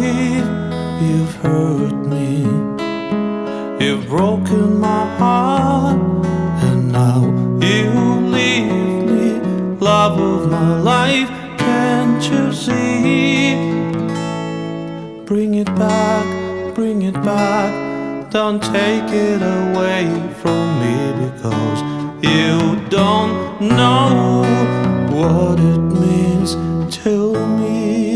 life. You've hurt me, you've broken my heart, and now you leave me, love of my life. Can't you see? Bring it back, bring it back. Don't take it away from me, because you don't know what it means to me.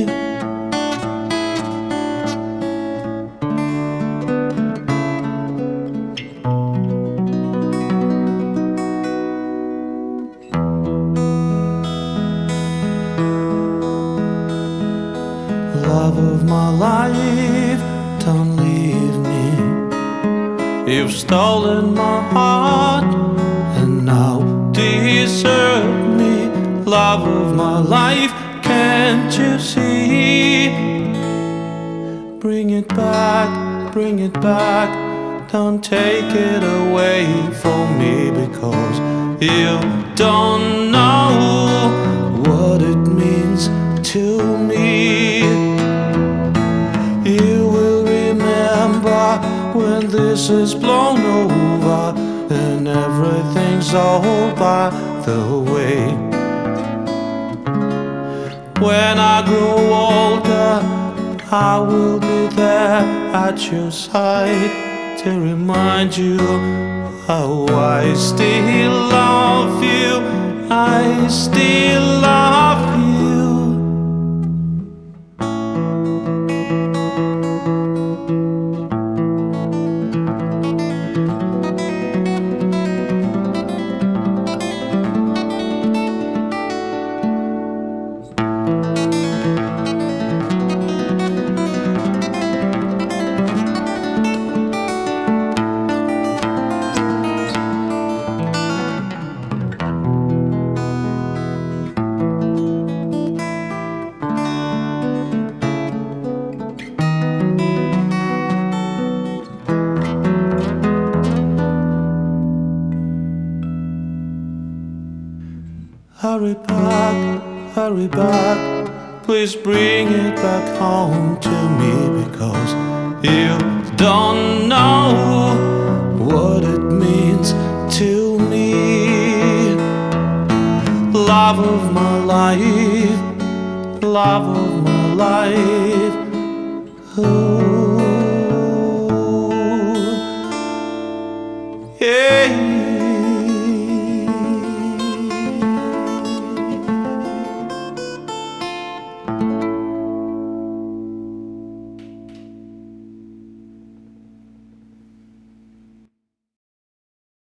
Love of my life, don't leave me. You've stolen my heart and now desert me. Love of my life, can't you see? Bring it back, bring it back. Don't take it away from me, because you don't know what it means to me. You will remember when this is blown over and everything's all by the way. When I grow older, I will be there at your side to remind you how I still love you. I still love you. Hurry back, please bring it back home to me, because you don't know what it means to me. Love of my life, love of my life. Ooh, yeah.